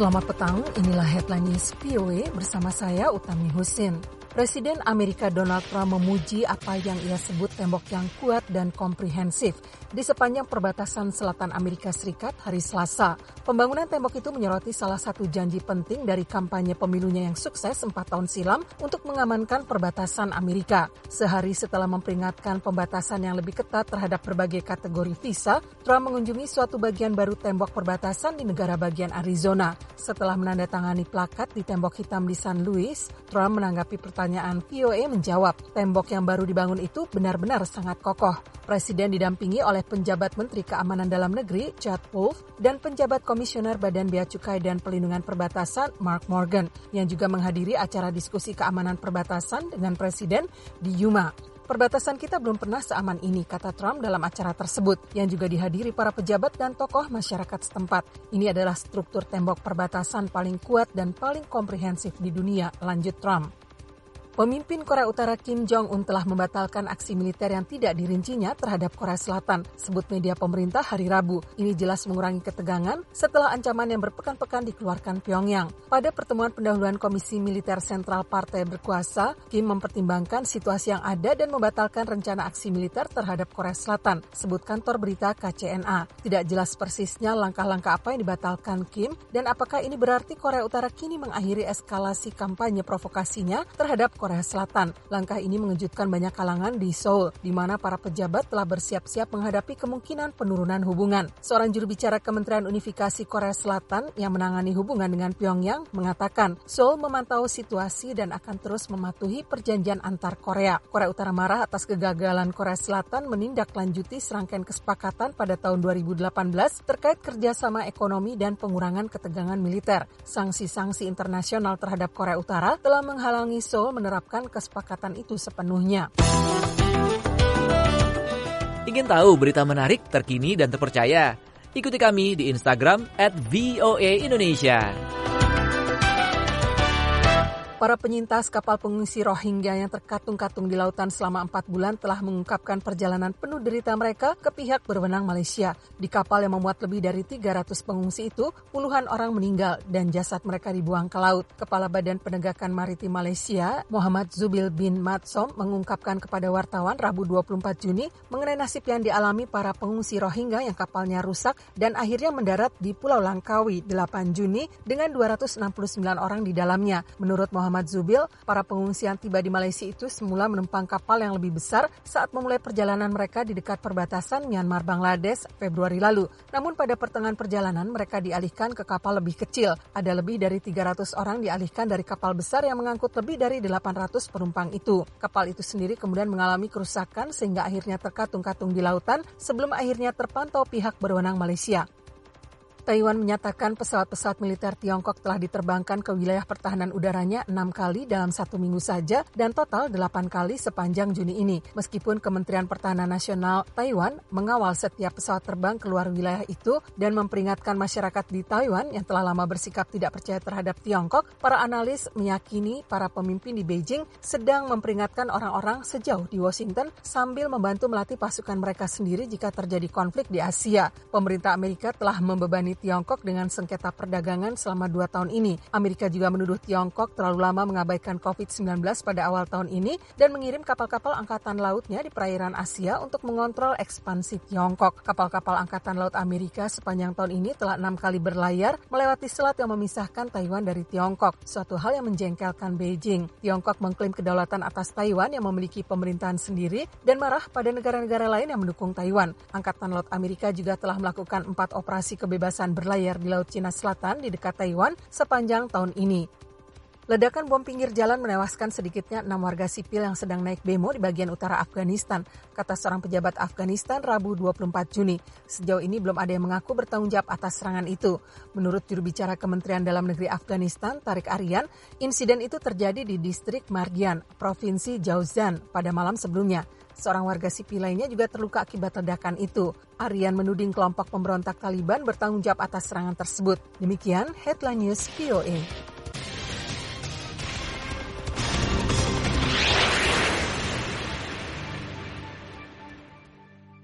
Selamat petang, inilah Headline News VOA bersama saya Utami Husin. Presiden Amerika Donald Trump memuji apa yang ia sebut tembok yang kuat dan komprehensif di sepanjang perbatasan selatan Amerika Serikat hari Selasa. Pembangunan tembok itu menyoroti salah satu janji penting dari kampanye pemilunya yang sukses 4 tahun silam untuk mengamankan perbatasan Amerika. Sehari setelah memperingatkan pembatasan yang lebih ketat terhadap berbagai kategori visa, Trump mengunjungi suatu bagian baru tembok perbatasan di negara bagian Arizona. Setelah menandatangani plakat di tembok hitam di San Luis, Trump menanggapi pertanyaan VOA menjawab, tembok yang baru dibangun itu benar-benar sangat kokoh. Presiden didampingi oleh penjabat Menteri Keamanan Dalam Negeri, Chad Wolf, dan penjabat Komisioner Badan Bea Cukai dan Pelindungan Perbatasan, Mark Morgan, yang juga menghadiri acara diskusi keamanan perbatasan dengan Presiden di Yuma. Perbatasan kita belum pernah seaman ini, kata Trump dalam acara tersebut, yang juga dihadiri para pejabat dan tokoh masyarakat setempat. Ini adalah struktur tembok perbatasan paling kuat dan paling komprehensif di dunia, lanjut Trump. Pemimpin Korea Utara Kim Jong-un telah membatalkan aksi militer yang tidak dirincinya terhadap Korea Selatan, sebut media pemerintah hari Rabu. Ini jelas mengurangi ketegangan setelah ancaman yang berpekan-pekan dikeluarkan Pyongyang. Pada pertemuan pendahuluan Komisi Militer Sentral Partai Berkuasa, Kim mempertimbangkan situasi yang ada dan membatalkan rencana aksi militer terhadap Korea Selatan, sebut kantor berita KCNA. Tidak jelas persisnya langkah-langkah apa yang dibatalkan Kim dan apakah ini berarti Korea Utara kini mengakhiri eskalasi kampanye provokasinya terhadap Korea Selatan. Langkah ini mengejutkan banyak kalangan di Seoul, di mana para pejabat telah bersiap-siap menghadapi kemungkinan penurunan hubungan. Seorang juru bicara Kementerian Unifikasi Korea Selatan yang menangani hubungan dengan Pyongyang mengatakan, Seoul memantau situasi dan akan terus mematuhi perjanjian antar Korea. Korea Utara marah atas kegagalan Korea Selatan menindaklanjuti serangkaian kesepakatan pada tahun 2018 terkait kerjasama ekonomi dan pengurangan ketegangan militer. Sanksi-sanksi internasional terhadap Korea Utara telah menghalangi Seoul menerapkan kesepakatan itu sepenuhnya. Ingin tahu berita menarik, terkini, dan terpercaya? Ikuti kami di Instagram @voaindonesia. Para penyintas kapal pengungsi Rohingya yang terkatung-katung di lautan selama 4 bulan telah mengungkapkan perjalanan penuh derita mereka ke pihak berwenang Malaysia. Di kapal yang memuat lebih dari 300 pengungsi itu, puluhan orang meninggal dan jasad mereka dibuang ke laut. Kepala Badan Penegakan Maritim Malaysia, Muhammad Zubil bin Matsom, mengungkapkan kepada wartawan Rabu 24 Juni mengenai nasib yang dialami para pengungsi Rohingya yang kapalnya rusak dan akhirnya mendarat di Pulau Langkawi 8 Juni dengan 269 orang di dalamnya. Menurut Muhammad Zubil, para pengungsi yang tiba di Malaysia itu semula menumpang kapal yang lebih besar saat memulai perjalanan mereka di dekat perbatasan Myanmar-Bangladesh Februari lalu. Namun pada pertengahan perjalanan mereka dialihkan ke kapal lebih kecil. Ada lebih dari 300 orang dialihkan dari kapal besar yang mengangkut lebih dari 800 penumpang itu. Kapal itu sendiri kemudian mengalami kerusakan sehingga akhirnya terkatung-katung di lautan sebelum akhirnya terpantau pihak berwenang Malaysia. Taiwan menyatakan pesawat-pesawat militer Tiongkok telah diterbangkan ke wilayah pertahanan udaranya 6 kali dalam 1 minggu saja dan total 8 kali sepanjang Juni ini. Meskipun Kementerian Pertahanan Nasional Taiwan mengawal setiap pesawat terbang keluar wilayah itu dan memperingatkan masyarakat di Taiwan yang telah lama bersikap tidak percaya terhadap Tiongkok, para analis meyakini para pemimpin di Beijing sedang memperingatkan orang-orang sejauh di Washington sambil membantu melatih pasukan mereka sendiri jika terjadi konflik di Asia. Pemerintah Amerika telah membebani Tiongkok dengan sengketa perdagangan selama 2 tahun ini. Amerika juga menuduh Tiongkok terlalu lama mengabaikan COVID-19 pada awal tahun ini dan mengirim kapal-kapal angkatan lautnya di perairan Asia untuk mengontrol ekspansi Tiongkok. Kapal-kapal angkatan laut Amerika sepanjang tahun ini telah 6 kali berlayar melewati selat yang memisahkan Taiwan dari Tiongkok, suatu hal yang menjengkelkan Beijing. Tiongkok mengklaim kedaulatan atas Taiwan yang memiliki pemerintahan sendiri dan marah pada negara-negara lain yang mendukung Taiwan. Angkatan Laut Amerika juga telah melakukan 4 operasi kebebasan berlayar di Laut Cina Selatan di dekat Taiwan sepanjang tahun ini. Ledakan bom pinggir jalan menewaskan sedikitnya 6 warga sipil yang sedang naik demo di bagian utara Afghanistan, kata seorang pejabat Afghanistan Rabu 24 Juni. Sejauh ini belum ada yang mengaku bertanggung jawab atas serangan itu. Menurut juru bicara Kementerian Dalam Negeri Afghanistan, Tariq Aryan, insiden itu terjadi di distrik Margian, Provinsi Jauzan pada malam sebelumnya. Seorang warga sipil lainnya juga terluka akibat ledakan itu. Aryan menuding kelompok pemberontak Taliban bertanggung jawab atas serangan tersebut. Demikian Headline News VOA.